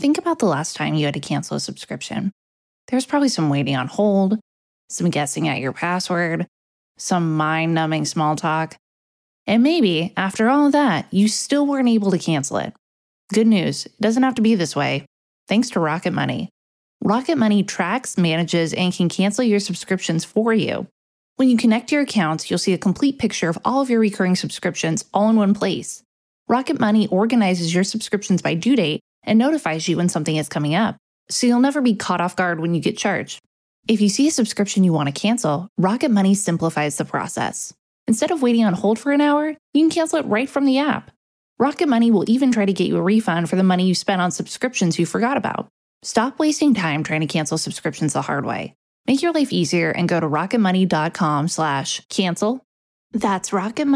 Think about the last time you had to cancel a subscription. There's probably some waiting on hold, some guessing at your password, some mind-numbing small talk. And maybe, after all of that, you still weren't able to cancel it. Good news, it doesn't have to be this way. Thanks to Rocket Money. Rocket Money tracks, manages, and can cancel your subscriptions for you. When you connect your accounts, you'll see a complete picture of all of your recurring subscriptions all in one place. Rocket Money organizes your subscriptions by due date and notifies you when something is coming up, so you'll never be caught off guard when you get charged. If you see a subscription you want to cancel, Rocket Money simplifies the process. Instead of waiting on hold for an hour, you can cancel it right from the app. Rocket Money will even try to get you a refund for the money you spent on subscriptions you forgot about. Stop wasting time trying to cancel subscriptions the hard way. Make your life easier and go to rocketmoney.com/cancel. That's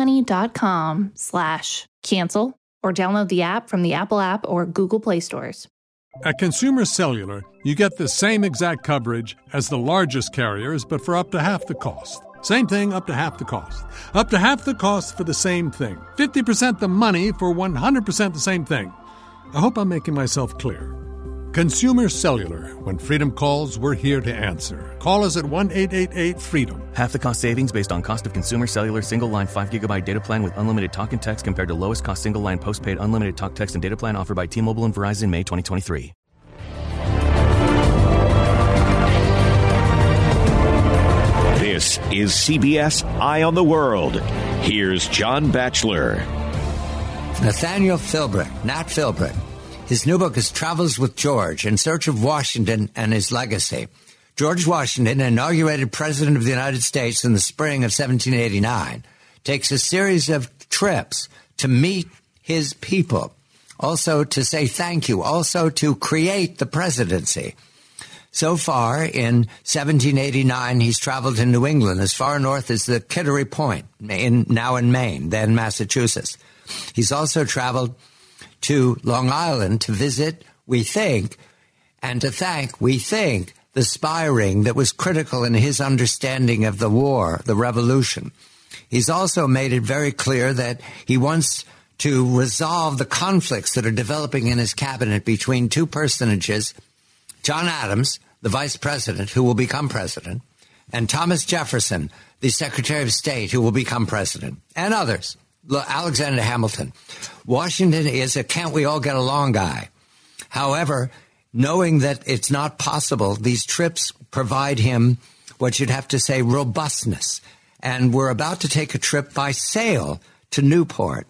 rocketmoney.com/cancel, or download the app from the Apple app or Google Play stores. At Consumer Cellular, you get the same exact coverage as the largest carriers, but for up to half the cost. Same thing, up to half the cost. Up to half the cost for the same thing. 50% the money for 100% the same thing. I hope I'm making myself clear. Consumer Cellular. When freedom calls, we're here to answer. Call us at 1-888-FREEDOM. Half the cost savings based on cost of Consumer Cellular single-line 5GB data plan with unlimited talk and text compared to lowest cost single-line postpaid unlimited talk, text, and data plan offered by T-Mobile and Verizon May 2023. This is CBS Eye on the World. Here's John Batchelor. Nathaniel Philbrick, Nat Philbrick. His new book is Travels with George, In Search of Washington and His Legacy. George Washington, inaugurated President of the United States in the spring of 1789, takes a series of trips to meet his people, also to say thank you, also to create the presidency. So far, in 1789, he's traveled to New England, as far north as the Kittery Point, now in Maine, then Massachusetts. He's also traveled to Long Island to visit, we think, and to thank, we think, the spy ring that was critical in his understanding of the war, the revolution. He's also made it very clear that he wants to resolve the conflicts that are developing in his cabinet between two personages, John Adams, the vice president, who will become president, and Thomas Jefferson, the Secretary of State, who will become president, and others. Alexander Hamilton. Washington is a can't we all get along guy. However, knowing that it's not possible, these trips provide him what you'd have to say robustness. And we're about to take a trip by sail to Newport.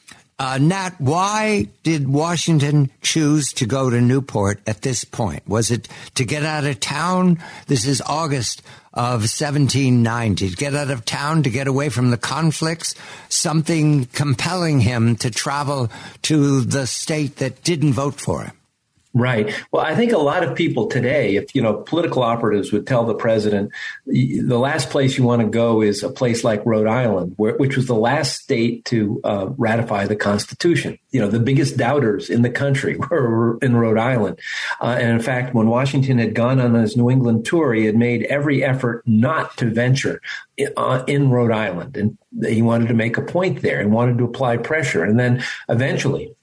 Nat, why did Washington choose to go to Newport at this point? Was it to get out of town? This is August of 1790. To get out of town, to get away from the conflicts, something compelling him to travel to the state that didn't vote for him. Right. Well, I think a lot of people today, if, political operatives would tell the president, the last place you want to go is a place like Rhode Island, which was the last state to ratify the Constitution. The biggest doubters in the country were in Rhode Island. And in fact, when Washington had gone on his New England tour, he had made every effort not to venture in Rhode Island. And he wanted to make a point there and wanted to apply pressure. And then eventually,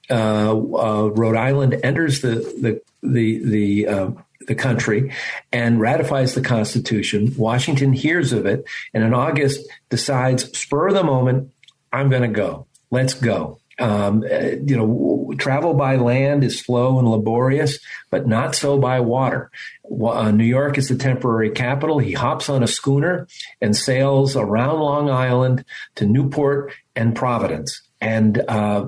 Rhode Island enters the country and ratifies the Constitution. Washington hears of it, and in August decides, spur of the moment, I'm going to go. Let's go. Travel by land is slow and laborious, but not so by water. New York is the temporary capital. He hops on a schooner and sails around Long Island to Newport and Providence. And,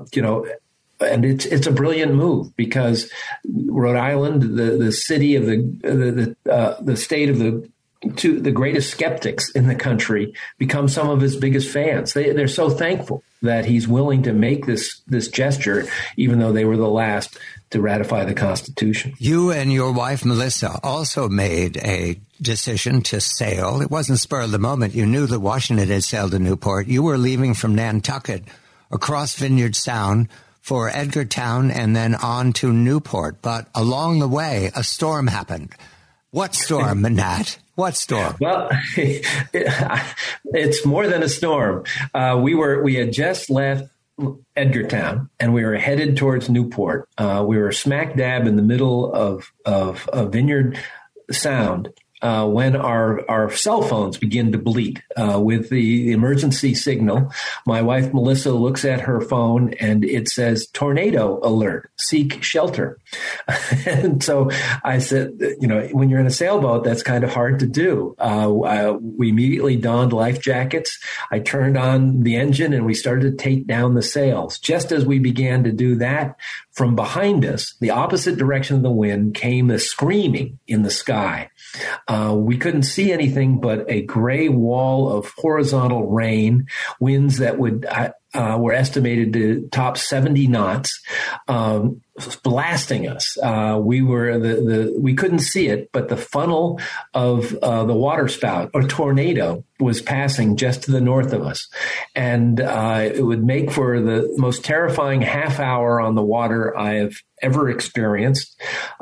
and it's a brilliant move because Rhode Island, the city of the state of the greatest skeptics in the country, become some of his biggest fans. They're so thankful that he's willing to make this gesture, even though they were the last to ratify the Constitution. You and your wife, Melissa, also made a decision to sail. It wasn't spur of the moment. You knew that Washington had sailed to Newport. You were leaving from Nantucket across Vineyard Sound for Edgartown and then on to Newport. But along the way, a storm happened. What storm, Nat? What storm? Well, it's more than a storm. We had just left Edgartown, and we were headed towards Newport. We were smack dab in the middle of Vineyard Sound when our cell phones begin to bleat with the emergency signal. My wife, Melissa, looks at her phone and it says, "Tornado alert, seek shelter." And so I said, when you're in a sailboat, that's kind of hard to do. We immediately donned life jackets. I turned on the engine and we started to take down the sails. Just as we began to do that, from behind us, the opposite direction of the wind, came a screaming in the sky. We couldn't see anything but a gray wall of horizontal rain, winds that were estimated to top 70 knots, blasting us. We couldn't see it, but the funnel of the waterspout or tornado was passing just to the north of us. And it would make for the most terrifying half hour on the water I have ever experienced.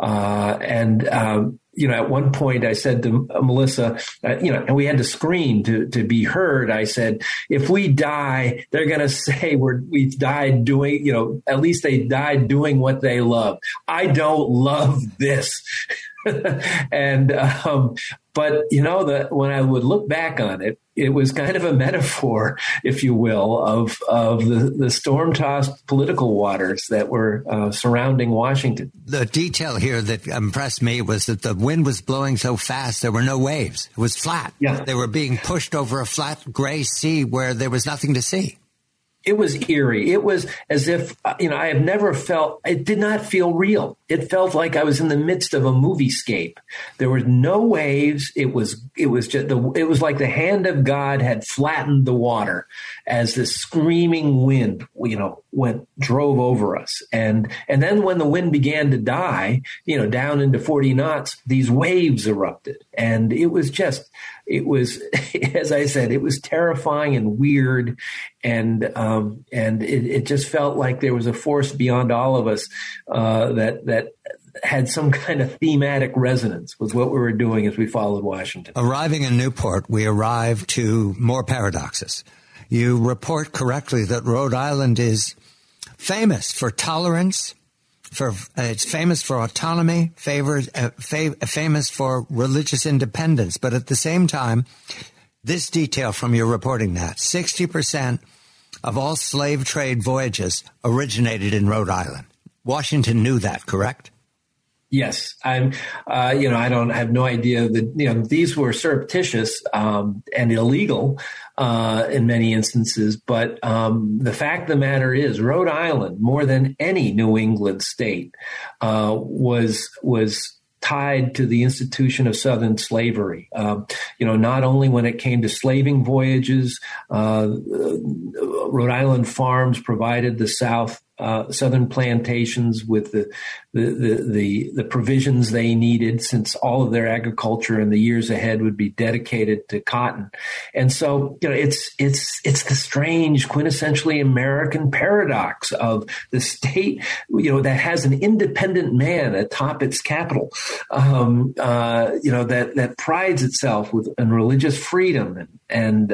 At one point I said to Melissa, and we had to scream to be heard. I said, if we die, they're going to say we've died doing, at least they died doing what they love. I don't love this. And, but when I would look back on it, it was kind of a metaphor, if you will, of the storm-tossed political waters that were surrounding Washington. The detail here that impressed me was that the wind was blowing so fast there were no waves. It was flat. Yeah. They were being pushed over a flat gray sea where there was nothing to see. It was eerie. It was as if, I have never felt, it did not feel real. It felt like I was in the midst of a moviescape. There were no waves. It was like the hand of God had flattened the water as this screaming wind, drove over us. And then when the wind began to die, down into 40 knots, these waves erupted. And it was, as I said, it was terrifying and weird. And it just felt like there was a force beyond all of us that had some kind of thematic resonance with what we were doing as we followed Washington. Arriving in Newport, we arrived to more paradoxes. You report correctly that Rhode Island is famous for tolerance, it's famous for autonomy, famous for religious independence. But at the same time, this detail from your reporting that 60% of all slave trade voyages originated in Rhode Island. Washington knew that, correct? Yes, I have no idea that, these were surreptitious and illegal in many instances. But the fact of the matter is, Rhode Island, more than any New England state, was tied to the institution of Southern slavery. Not only when it came to slaving voyages, Rhode Island farms provided the Southern plantations with the provisions they needed, since all of their agriculture in the years ahead would be dedicated to cotton. And so, it's the strange, quintessentially American paradox of the state, that has an independent man atop its capital, that prides itself in religious freedom and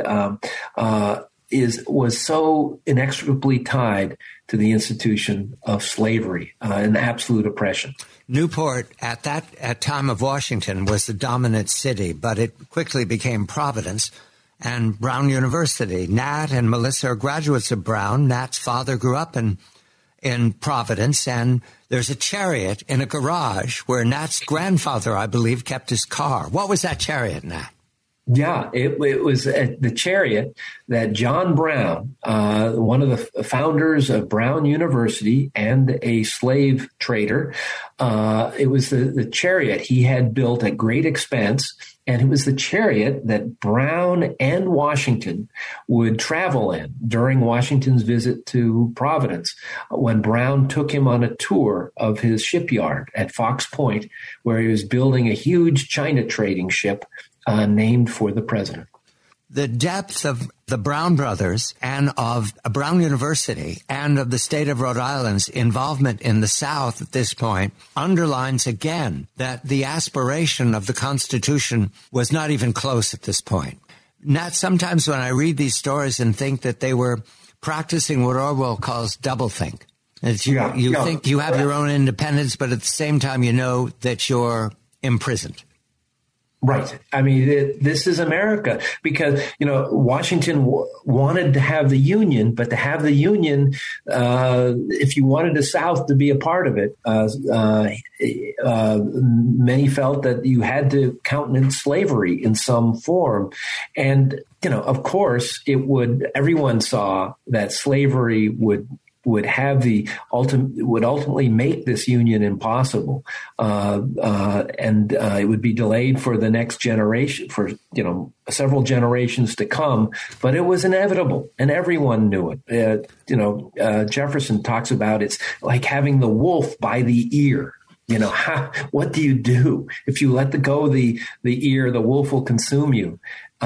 was so inextricably tied to the institution of slavery and absolute oppression. Newport, at time of Washington, was the dominant city, but it quickly became Providence and Brown University. Nat and Melissa are graduates of Brown. Nat's father grew up in Providence, and there's a chariot in a garage where Nat's grandfather, I believe, kept his car. What was that chariot, Nat? Yeah, it was the chariot that John Brown, one of the founders of Brown University and a slave trader, it was the chariot he had built at great expense. And it was the chariot that Brown and Washington would travel in during Washington's visit to Providence, when Brown took him on a tour of his shipyard at Fox Point, where he was building a huge China trading ship named for the president. The depth of the Brown brothers and of Brown University and of the state of Rhode Island's involvement in the South at this point underlines again that the aspiration of the Constitution was not even close at this point. Nat, sometimes when I read these stories and think that they were practicing what Orwell calls doublethink. You think you have your own independence, but at the same time, you know that you're imprisoned. Right. I mean, this is America because, Washington wanted to have the Union, but to have the Union, if you wanted the South to be a part of it, many felt that you had to countenance slavery in some form. And, of course, everyone saw that slavery would ultimately make this union impossible, and it would be delayed for the next generation, for several generations to come. But it was inevitable, and everyone knew it. Jefferson talks about it's like having the wolf by the ear. What do you do if you let go the ear? The wolf will consume you.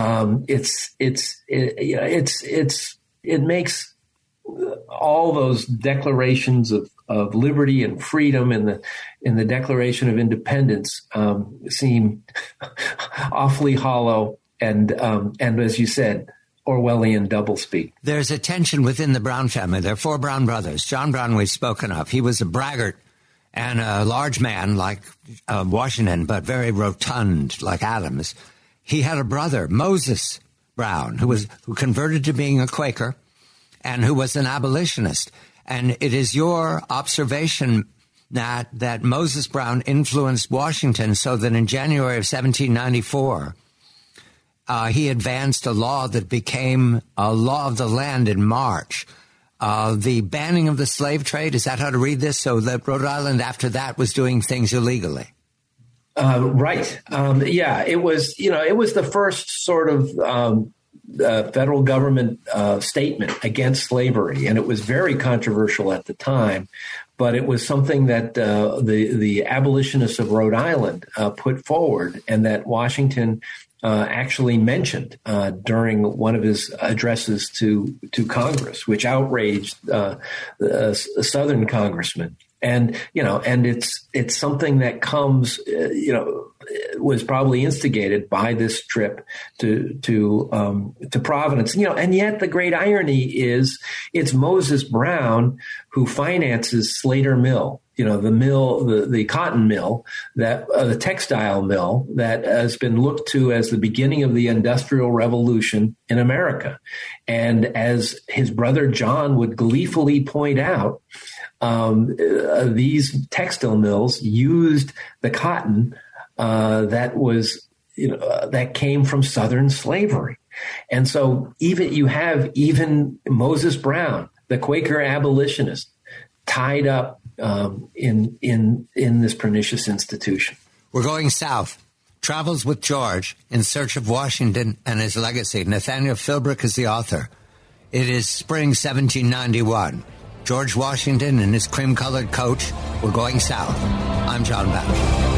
It makes all those declarations of liberty and freedom in the Declaration of Independence seem awfully hollow and as you said, Orwellian doublespeak. There's a tension within the Brown family. There are 4 Brown brothers. John Brown we've spoken of. He was a braggart and a large man like Washington, but very rotund like Adams. He had a brother, Moses Brown, who converted to being a Quaker and who was an abolitionist. And it is your observation that Moses Brown influenced Washington so that in January of 1794, he advanced a law that became a law of the land in March. The banning of the slave trade, is that how to read this? So that Rhode Island after that was doing things illegally. Right. It was the first sort of federal government statement against slavery, and it was very controversial at the time. But it was something that the abolitionists of Rhode Island put forward, and that Washington actually mentioned during one of his addresses to Congress, which outraged Southern congressmen. And it's something that comes, was probably instigated by this trip to Providence. And yet the great irony is it's Moses Brown who finances Slater Mill. The cotton mill, the textile mill that has been looked to as the beginning of the Industrial Revolution in America. And as his brother John would gleefully point out, these textile mills used the cotton that came from Southern slavery. And so even Moses Brown, the Quaker abolitionist, tied up in this pernicious institution. We're going south. Travels with George in search of Washington and his legacy. Nathaniel Philbrick is the author. It is spring 1791. George Washington and his cream-colored coach were going south. I'm John Batchelor.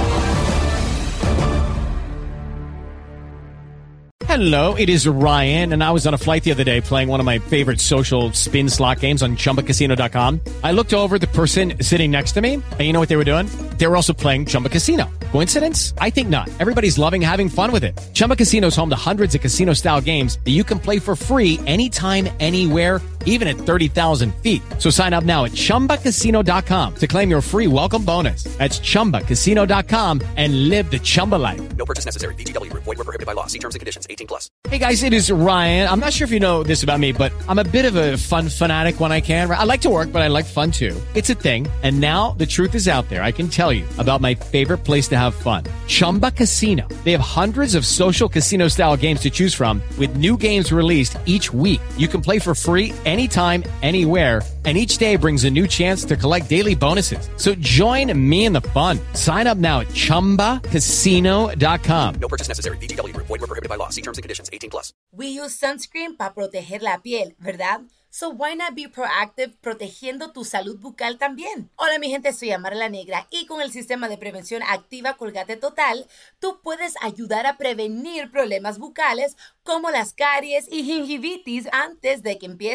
Hello, it is Ryan, and I was on a flight the other day playing one of my favorite social spin slot games on ChumbaCasino.com. I looked over at the person sitting next to me, and you know what they were doing? They were also playing Chumba Casino. Coincidence? I think not. Everybody's loving having fun with it. Chumba Casino is home to hundreds of casino-style games that you can play for free anytime, anywhere, even at 30,000 feet. So sign up now at ChumbaCasino.com to claim your free welcome bonus. That's ChumbaCasino.com and live the Chumba life. No purchase necessary. VGW. Void where prohibited by law. See terms and conditions. 18+. Hey guys, it is Ryan. I'm not sure if you know this about me, but I'm a bit of a fun fanatic when I can. I like to work, but I like fun too. It's a thing. And now the truth is out there. I can tell you about my favorite place to have fun. Chumba Casino. They have hundreds of social casino style games to choose from with new games released each week. You can play for free anytime, anywhere. And each day brings a new chance to collect daily bonuses. So join me in the fun. Sign up now at ChumbaCasino.com. No purchase necessary. VGW. Void where prohibited by law. See terms and conditions. 18+. We use sunscreen para proteger la piel, ¿verdad? So why not be proactive protegiendo tu salud bucal también? Hola mi gente, soy Amara la Negra y con el sistema de prevención activa Colgate Total, tú puedes ayudar a prevenir problemas bucales como las caries y gingivitis antes de que empiecen.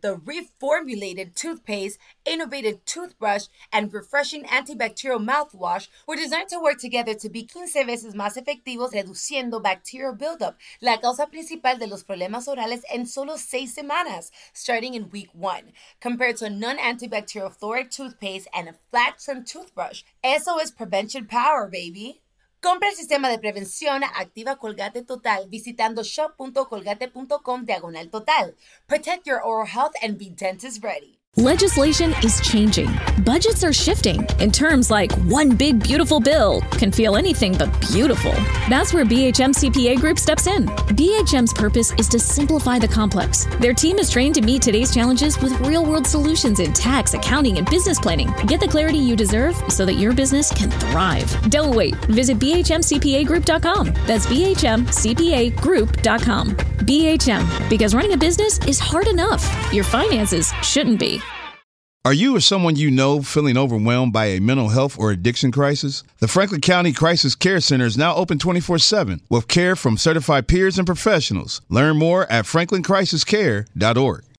the reformulated toothpaste, innovative toothbrush, and refreshing antibacterial mouthwash were designed to work together to be 15 veces más efectivos reduciendo bacterial buildup, la causa principal de los problemas orales en solo 6 semanas, starting in week 1, compared to a non-antibacterial fluoride toothpaste and a flat trim toothbrush. Eso es prevention power, baby. Compra el sistema de prevención Activa Colgate Total visitando shop.colgate.com/total. Protect your oral health and be dentist ready. Legislation is changing. Budgets are shifting. And terms like one big beautiful bill can feel anything but beautiful. That's where BHM CPA Group steps in. BHM's purpose is to simplify the complex. Their team is trained to meet today's challenges with real-world solutions in tax, accounting, and business planning. Get the clarity you deserve so that your business can thrive. Don't wait. Visit BHMCPAGroup.com. That's BHMCPAGroup.com. BHM, because running a business is hard enough. Your finances shouldn't be. Are you or someone you know feeling overwhelmed by a mental health or addiction crisis? The Franklin County Crisis Care Center is now open 24/7 with care from certified peers and professionals. Learn more at franklincrisiscare.org.